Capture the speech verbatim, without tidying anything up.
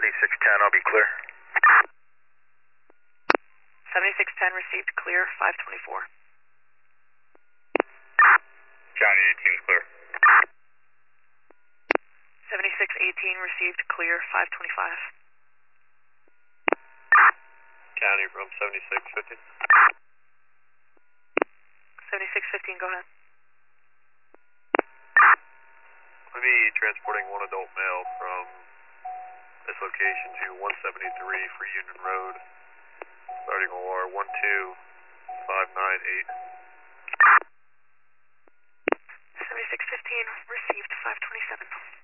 seventy-six ten, I'll be clear. seventy-six ten received, clear, five twenty-four. County eighteen is clear. seventy-six eighteen received, clear, five twenty-five. County from seventy-six fifteen. seventy-six fifteen, go ahead. I'll be transporting one adult male from this location to one seventy-three Free Union Road, starting O R one two five nine eight. seventy-six fifteen received, five twenty-seven.